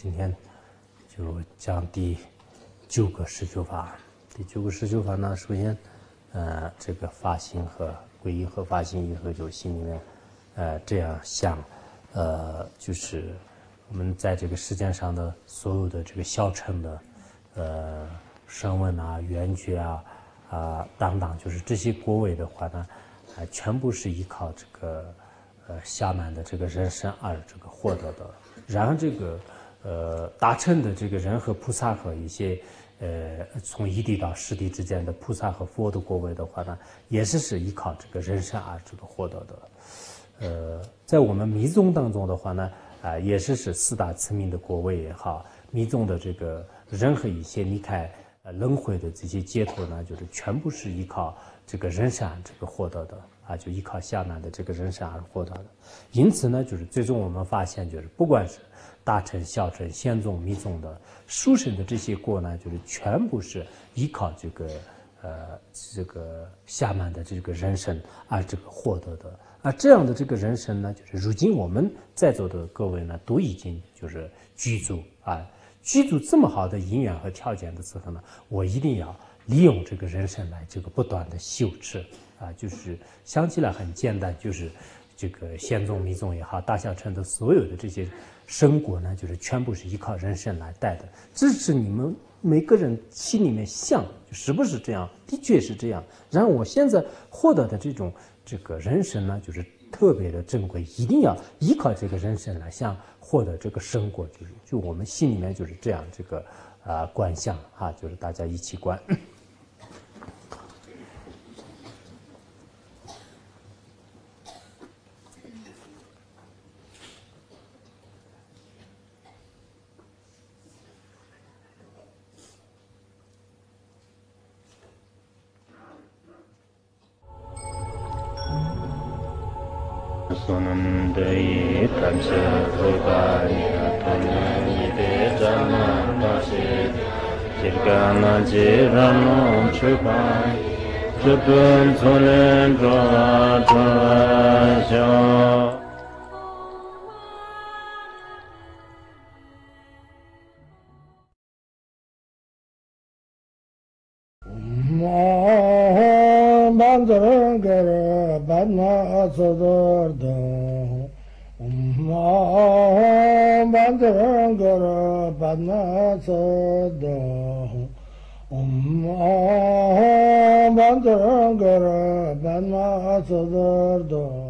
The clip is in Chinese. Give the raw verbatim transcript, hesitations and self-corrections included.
今天就讲第九个十九法。第九个十九法呢，首先，呃，这个发心和皈依和发心以后，就心里面，呃，这样想，呃，就是我们在这个世界上的所有的这个小乘的，呃，声闻啊、缘觉啊、啊等等，就是这些果位的话呢，啊、呃，全部是依靠这个呃下面的这个人身而这个获得的。然后这个呃大乘的这个人和菩萨和一些呃从一地到十地之间的菩萨和佛的果位的话呢，也是是依靠这个人身而这个获得的。呃，在我们密宗当中的话呢，啊、呃，也是是四大慈名的果位也好，密宗的这个任何一些离开呃轮回的这些解脱呢，就是全部是依靠这个人身这个获得的。啊，就依靠下面的这个人身而获得的，因此呢，就是最终我们发现，就是不管是大乘、小乘、显宗、密宗的殊胜的这些果呢，就是全部是依靠这个呃这个下面的这个人身而这个获得的。而这样的这个人身呢，就是如今我们在座的各位呢，都已经就是具足啊，具足这么好的因缘和条件的时候呢，我一定要利用这个人身来这个不断的修持。啊，就是想起来很简单，就是这个显宗、密宗也好，大小乘的所有的这些生果呢，就是全部是依靠人身来带的。只是你们每个人心里面想，是不是这样？的确是这样。然后我现在获得的这种这个人身呢，就是特别的珍贵，一定要依靠这个人身来想获得这个生果，就是就我们心里面就是这样这个啊、呃、观想啊，就是大家一起观。 Sonam dei tamse rogaya tonne ide jana pasi jirgana jirano chupai chupun solen roa roa Bandarangara Badna Sadardha Om Bandarangara Badna Sadardha Om Bandarangara Badna Sadardha